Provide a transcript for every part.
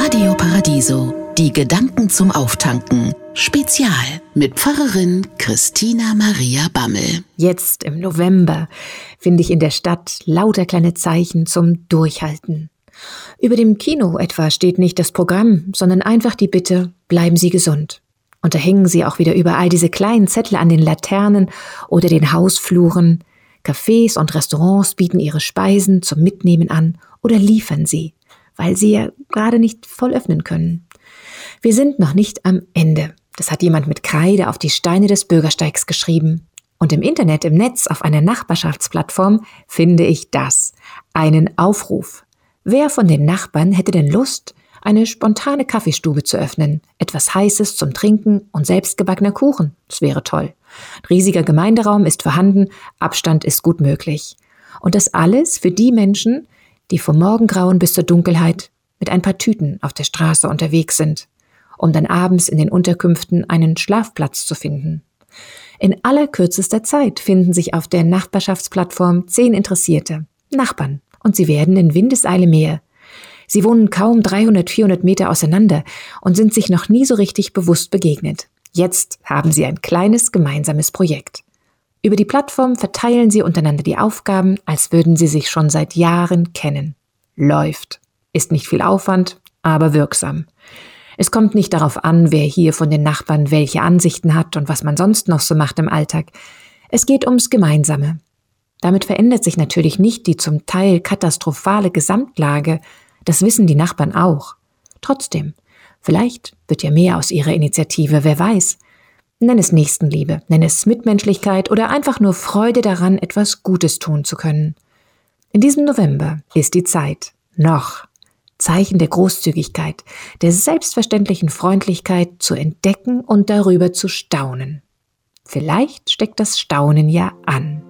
Radio Paradiso, die Gedanken zum Auftanken. Spezial mit Pfarrerin Christina Maria Bammel. Jetzt im November finde ich in der Stadt lauter kleine Zeichen zum Durchhalten. Über dem Kino etwa steht nicht das Programm, sondern einfach die Bitte, bleiben Sie gesund. Und da hängen sie auch wieder überall diese kleinen Zettel an den Laternen oder den Hausfluren. Cafés und Restaurants bieten ihre Speisen zum Mitnehmen an oder liefern sie, weil sie ja gerade nicht voll öffnen können. Wir sind noch nicht am Ende. Das hat jemand mit Kreide auf die Steine des Bürgersteigs geschrieben. Und im Internet, im Netz, auf einer Nachbarschaftsplattform finde ich das. Einen Aufruf. Wer von den Nachbarn hätte denn Lust, eine spontane Kaffeestube zu öffnen? Etwas Heißes zum Trinken und selbstgebackener Kuchen. Das wäre toll. Riesiger Gemeinderaum ist vorhanden, Abstand ist gut möglich. Und das alles für die Menschen, die vom Morgengrauen bis zur Dunkelheit mit ein paar Tüten auf der Straße unterwegs sind, um dann abends in den Unterkünften einen Schlafplatz zu finden. In allerkürzester Zeit finden sich auf der Nachbarschaftsplattform 10 Interessierte, Nachbarn, und sie werden in Windeseile mehr. Sie wohnen kaum 300, 400 Meter auseinander und sind sich noch nie so richtig bewusst begegnet. Jetzt haben sie ein kleines gemeinsames Projekt. Über die Plattform verteilen sie untereinander die Aufgaben, als würden sie sich schon seit Jahren kennen. Läuft. Ist nicht viel Aufwand, aber wirksam. Es kommt nicht darauf an, wer hier von den Nachbarn welche Ansichten hat und was man sonst noch so macht im Alltag. Es geht ums Gemeinsame. Damit verändert sich natürlich nicht die zum Teil katastrophale Gesamtlage. Das wissen die Nachbarn auch. Trotzdem, vielleicht wird ja mehr aus ihrer Initiative, wer weiß. Nenn es Nächstenliebe, nenn es Mitmenschlichkeit oder einfach nur Freude daran, etwas Gutes tun zu können. In diesem November ist die Zeit noch Zeichen der Großzügigkeit, der selbstverständlichen Freundlichkeit zu entdecken und darüber zu staunen. Vielleicht steckt das Staunen ja an.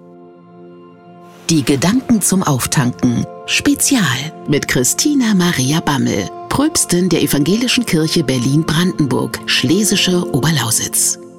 Die Gedanken zum Auftanken. Spezial mit Christina Maria Bammel, Pröpstin der Evangelischen Kirche Berlin-Brandenburg, Schlesische Oberlausitz.